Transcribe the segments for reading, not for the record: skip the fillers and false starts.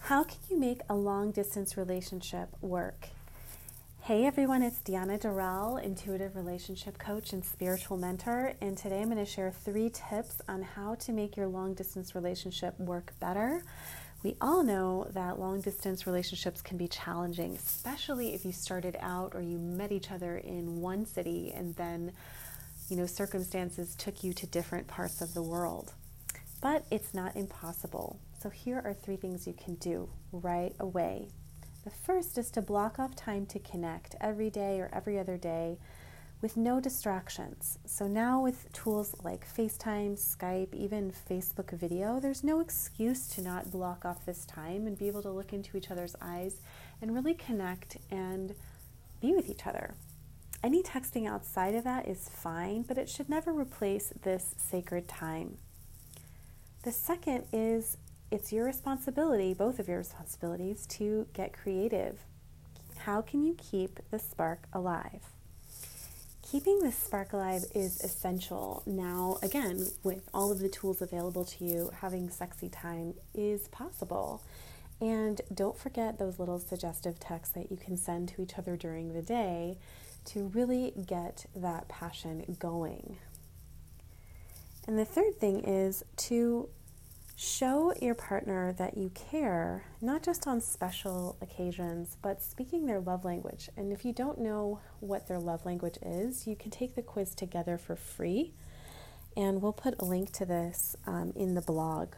How can you make a long-distance relationship work? Hey everyone, it's Deanna Durrell, intuitive relationship coach and spiritual mentor, and today I'm going to share 3 tips on how to make your long-distance relationship work better. We all know that long-distance relationships can be challenging, especially if you started out or you met each other in one city and then, circumstances took you to different parts of the world. But it's not impossible. So here are 3 things you can do right away. The first is to block off time to connect every day or every other day with no distractions. So now with tools like FaceTime, Skype, even Facebook video, there's no excuse to not block off this time and be able to look into each other's eyes and really connect and be with each other. Any texting outside of that is fine, but it should never replace this sacred time. The second is it's your responsibility, both of your responsibilities, to get creative. How can you keep the spark alive? Keeping the spark alive is essential. Now, again, with all of the tools available to you, having sexy time is possible. And don't forget those little suggestive texts that you can send to each other during the day to really get that passion going. And the third thing is to show your partner that you care, not just on special occasions, but speaking their love language. And if you don't know what their love language is, you can take the quiz together for free. And we'll put a link to this in the blog.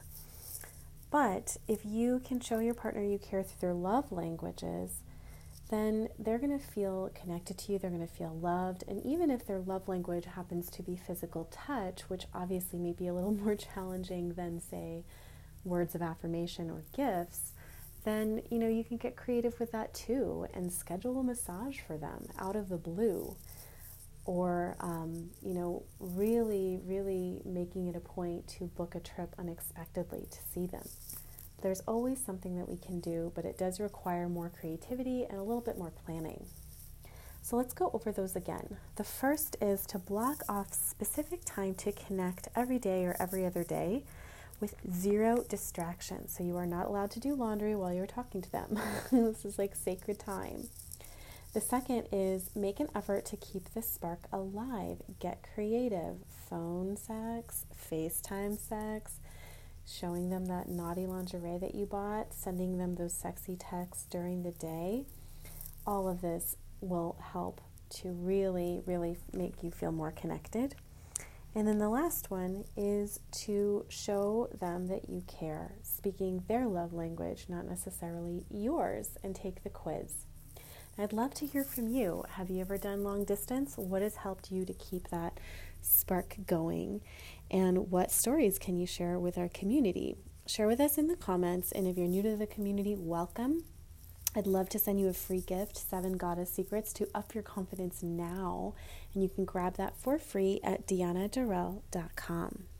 But if you can show your partner you care through their love languages, then they're going to feel connected to you, they're going to feel loved, and even if their love language happens to be physical touch, which obviously may be a little more challenging than, say, words of affirmation or gifts, then, you can get creative with that too and schedule a massage for them out of the blue, or, really making it a point to book a trip unexpectedly to see them. There's always something that we can do, but it does require more creativity and a little bit more planning. So let's go over those again. The first is to block off specific time to connect every day or every other day with 0 distractions. So you are not allowed to do laundry while you're talking to them. This is like sacred time. The second is make an effort to keep the spark alive. Get creative. Phone sex, FaceTime sex, showing them that naughty lingerie that you bought, sending them those sexy texts during the day. All of this will help to really, really make you feel more connected. And then the last one is to show them that you care, speaking their love language, not necessarily yours, and take the quiz. I'd love to hear from you. Have you ever done long distance? What has helped you to keep that spark going? And what stories can you share with our community? Share with us in the comments. And if you're new to the community, welcome. I'd love to send you a free gift, 7 Goddess Secrets to up your confidence now. And you can grab that for free at deannadurrell.com.